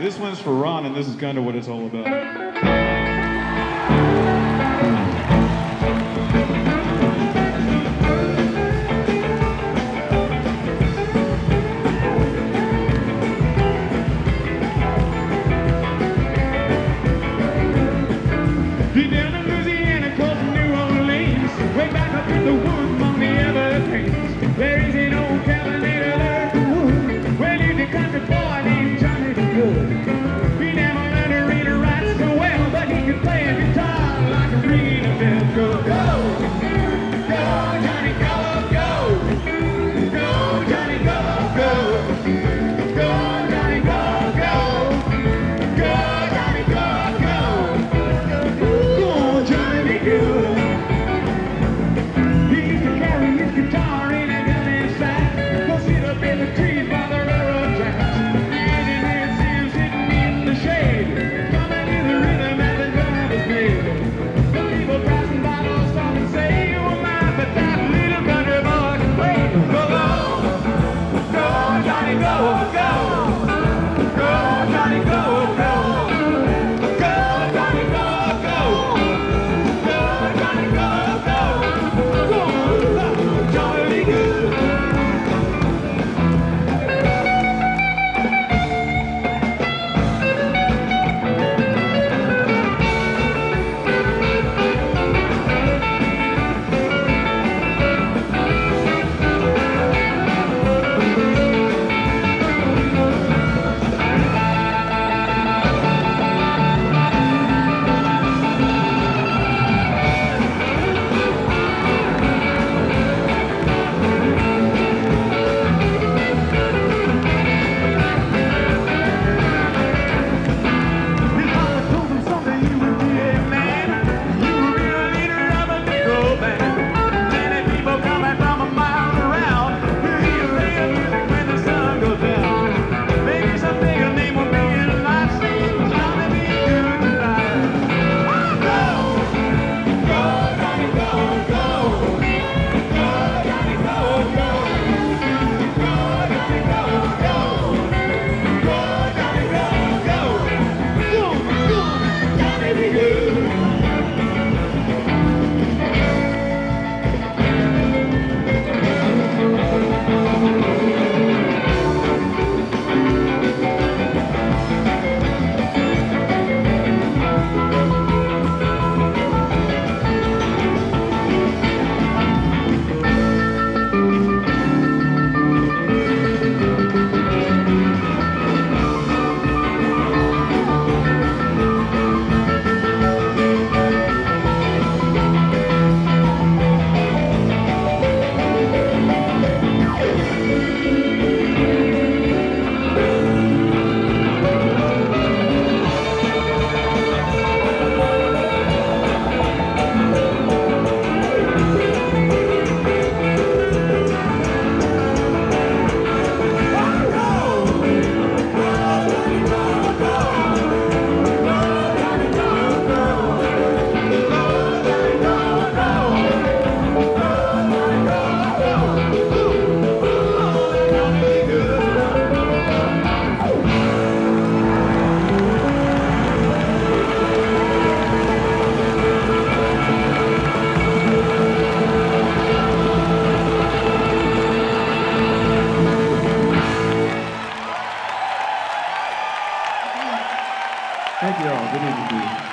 This one's for Ron, and this is kind of what it's all about. The woods among the Everglades. There is an old cabinator there in the woods. Well, he's a country boy named Johnny the Good. He never learned to read or write so well, but he could play a guitar like a ringing a bell. Go, go, go, Johnny, go, go, go, Johnny, go, go, go, Johnny, go, go, go, Johnny, go, go, go, Johnny, be good. Thank you all. Good evening to you.